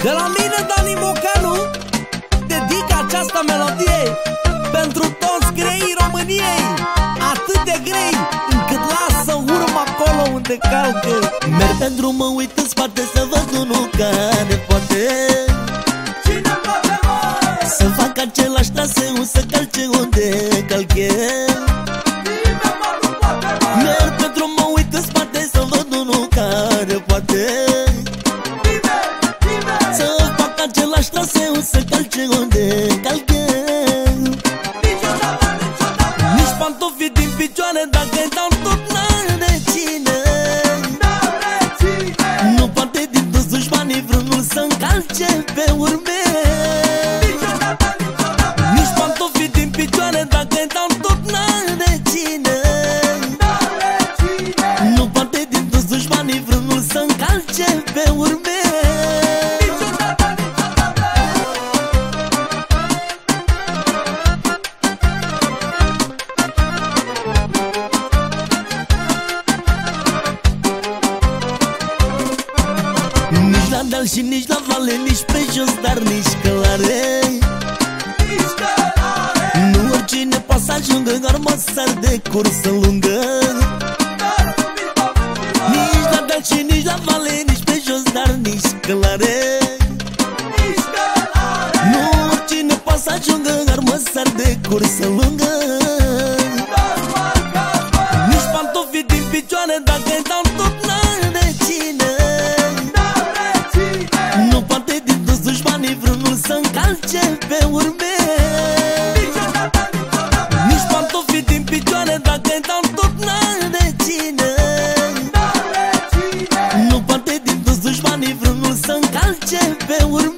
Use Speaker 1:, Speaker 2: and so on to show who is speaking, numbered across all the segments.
Speaker 1: De la mine, Dani Mocanu, dedic această melodie pentru toți greii României, atât de grei încât lasă urmă acolo unde calcă.
Speaker 2: Merg pe drum, mă uit în spate să văd unul care poate.
Speaker 1: Cine poate, măi?
Speaker 2: Să fac același traseu, să calce unde calc eu.
Speaker 1: Cine mă, nu poate, măi?
Speaker 2: Merg pe drum, mă uit în spate să văd unul care poate. Să fac același traseu, să calce unde calc eu. Nici pantofii din picioare, dacă-i dau tot n-are cine. Nu poate din toți dușmanii vreunul să-mi calce pe urme. Nici pantofii din picioare, dacă-i dau tot n-are cine. Nu poate din toți dușmanii vreunul să-mi calce pe urme. Nici la deal și nici la vale, nici pe jos, dar nici călare. Nu oricine poate să ajungă, armăsar de cursă lungă. Nici la deal și nici la vale, nici pe jos, dar nici călare. Nu oricine poate să ajungă, armăsar de cursă lungă. Nici pantofii din picioare, dacă-i dau tot n-are cine. Nu poate din toți dușmanii vreunul să-mi calce pe urme. Nici pantofii din picioare, dacă-i dau tot n-are cine. Nu poate din toți dușmanii vreunul să-mi calce pe urme.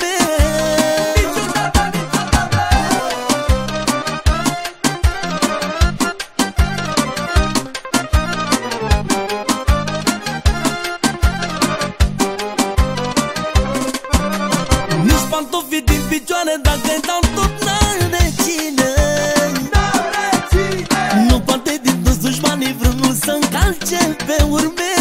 Speaker 2: Nici pantofii din picioare, dacă-i dau tot n-are cine. Nu poate din toți dușmanii vreunul să-mi calce pe urme.